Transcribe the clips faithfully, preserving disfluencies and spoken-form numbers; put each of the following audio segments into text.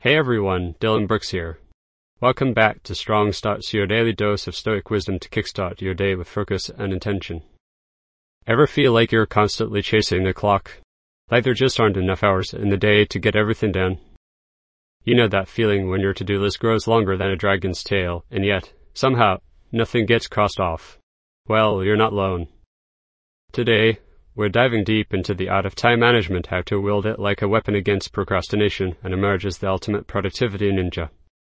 Hey everyone, Dylan Brooks here. Welcome back to Strong Starts, your daily dose of stoic wisdom to kickstart your day with focus and intention. Ever feel like you're constantly chasing the clock? Like there just aren't enough hours in the day to get everything done? You know that feeling when your to-do list grows longer than a dragon's tail, and yet, somehow, nothing gets crossed off. Well, you're not alone. Today, we're diving deep into the art of time management, how to wield it like a weapon against procrastination and emerge as the ultimate productivity ninja.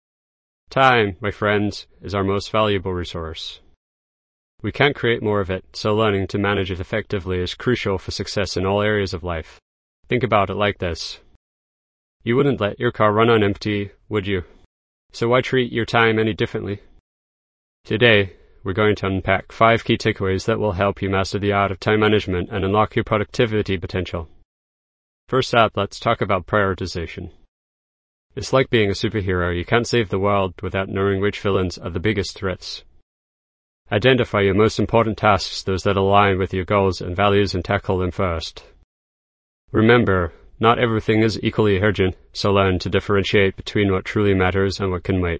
Time, my friends, is our most valuable resource. We can't create more of it, so learning to manage it effectively is crucial for success in all areas of life. Think about it like this. You wouldn't let your car run on empty, would you? So why treat your time any differently? Today, we're going to unpack five key takeaways that will help you master the art of time management and unlock your productivity potential. First up, let's talk about prioritization. It's like being a superhero. You can't save the world without knowing which villains are the biggest threats. Identify your most important tasks, those that align with your goals and values, and tackle them first. Remember, not everything is equally urgent, so learn to differentiate between what truly matters and what can wait.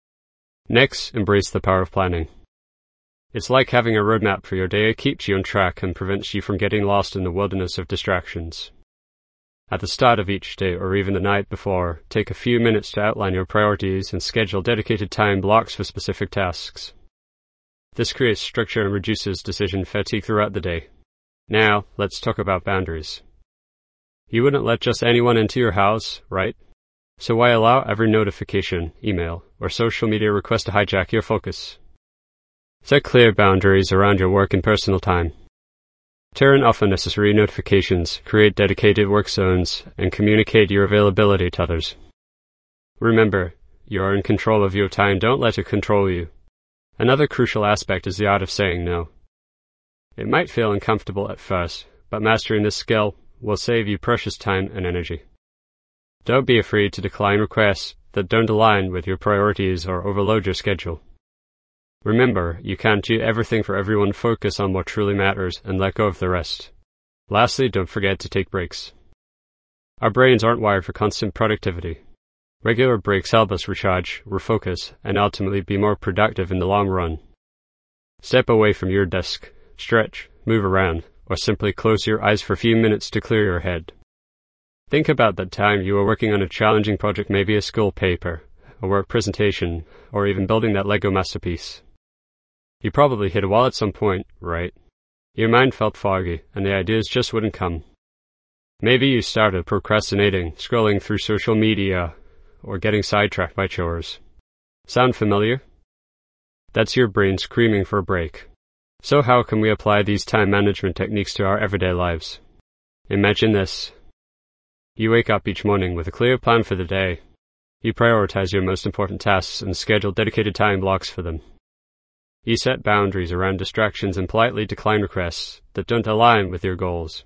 Next, embrace the power of planning. It's like having a roadmap for your day. It keeps you on track and prevents you from getting lost in the wilderness of distractions. At the start of each day, or even the night before, take a few minutes to outline your priorities and schedule dedicated time blocks for specific tasks. This creates structure and reduces decision fatigue throughout the day. Now, let's talk about boundaries. You wouldn't let just anyone into your house, right? So why allow every notification, email, or social media request to hijack your focus? Set clear boundaries around your work and personal time. Turn off unnecessary notifications, create dedicated work zones, and communicate your availability to others. Remember, you are in control of your time. Don't let it control you. Another crucial aspect is the art of saying no. It might feel uncomfortable at first, but mastering this skill will save you precious time and energy. Don't be afraid to decline requests that don't align with your priorities or overload your schedule. Remember, you can't do everything for everyone. Focus on what truly matters and let go of the rest. Lastly, don't forget to take breaks. Our brains aren't wired for constant productivity. Regular breaks help us recharge, refocus, and ultimately be more productive in the long run. Step away from your desk, stretch, move around, or simply close your eyes for a few minutes to clear your head. Think about that time you were working on a challenging project, maybe a school paper, a work presentation, or even building that Lego masterpiece. You probably hit a wall at some point, right? Your mind felt foggy, and the ideas just wouldn't come. Maybe you started procrastinating, scrolling through social media, or getting sidetracked by chores. Sound familiar? That's your brain screaming for a break. So how can we apply these time management techniques to our everyday lives? Imagine this. You wake up each morning with a clear plan for the day. You prioritize your most important tasks and schedule dedicated time blocks for them. You set boundaries around distractions and politely decline requests that don't align with your goals.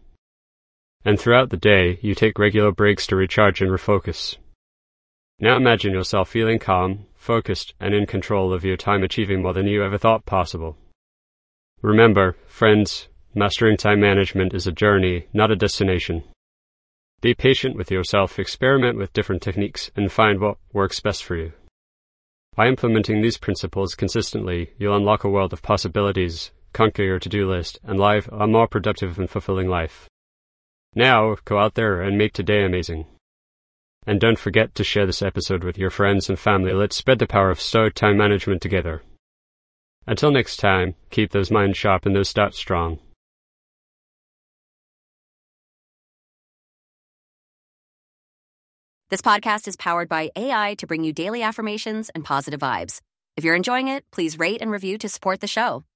And throughout the day, you take regular breaks to recharge and refocus. Now imagine yourself feeling calm, focused, and in control of your time, achieving more than you ever thought possible. Remember, friends, mastering time management is a journey, not a destination. Be patient with yourself, experiment with different techniques, and find what works best for you. By implementing these principles consistently, you'll unlock a world of possibilities, conquer your to-do list, and live a more productive and fulfilling life. Now, go out there and make today amazing. And don't forget to share this episode with your friends and family. Let's spread the power of stoic time management together. Until next time, keep those minds sharp and those starts strong. This podcast is powered by A I to bring you daily affirmations and positive vibes. If you're enjoying it, please rate and review to support the show.